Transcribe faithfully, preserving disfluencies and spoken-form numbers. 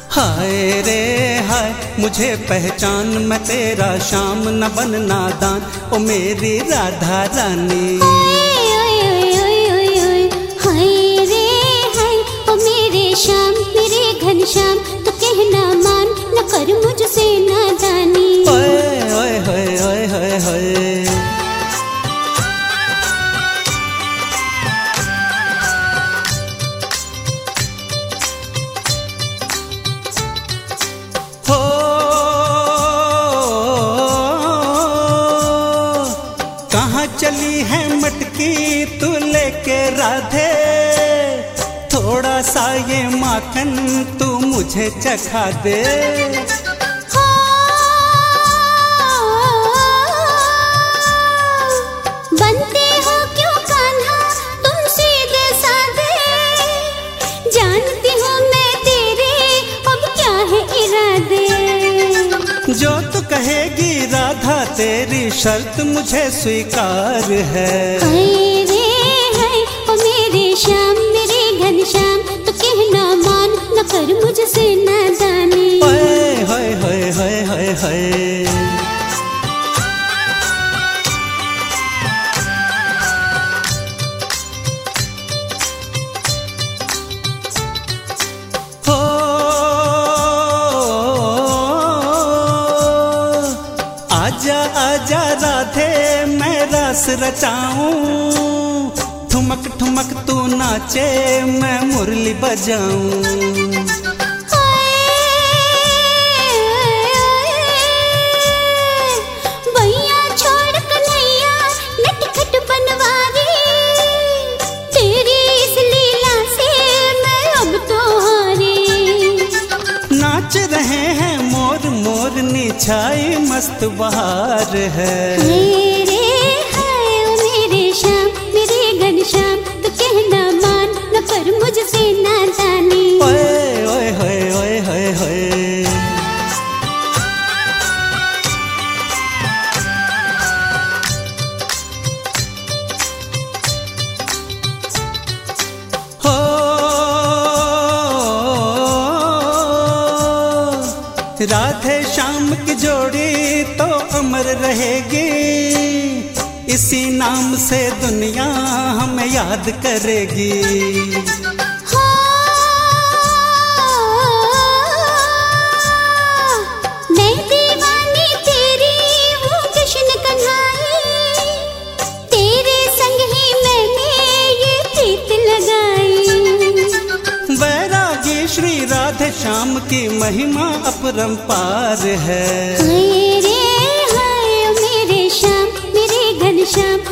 हाय रे हाय मुझे पहचान, मैं तेरा श्याम न बन नादान, ओ मेरी राधा रानी। हाय रे हाय ओ मेरे श्याम मेरे घनश्याम, तो कहना मान न कर मुझसे नादानी। ओए ओए होए ओए होए होए कहाँ चली है मटकी तू लेके राधे, थोड़ा सा ये माखन तू मुझे चखा दे। बनते हो क्यों कान्हा तुम सीधे साधे, जानती हूँ मैं तेरे अब क्या है इरादे। जो तू कहेगी राधा तेरी शर्त मुझे स्वीकार है। हाय रे हाय ओ मेरे श्याम मेरे घनश्याम, तो कहना मान न कर मुझसे नादानी। हाय हाय हाय हाय हाय हाय आजा आजा राधे मैं रस रचाऊं, ठुमक ठुमक तू नाचे मैं मुरली बजाऊं। भैया छोड़ कन्हैया नटखट बनवारी, तेरी इस लीला से मैं अब तो हारी। नाच रहे हैं मोर मोरनी छाई मस्त बहार है। हाय रे हाय ओ मेरे श्याम मेरे घनश्याम, तो कहना मान न कर मुझसे नादानी। ओए ओए होए ओए होए होए राधे श्याम की जोड़ी तो अमर रहेगी, इसी नाम से दुनिया हमें याद करेगी। मैं दीवानी तेरी हूँ कृष्ण कन्हैया, तेरे संग ही मैंने ये प्रीत लगाई। वैरागी श्री राधे श्याम की महिमा अपरंपार है। हाय रे हाय ओ मेरे श्याम मेरे घनश्याम,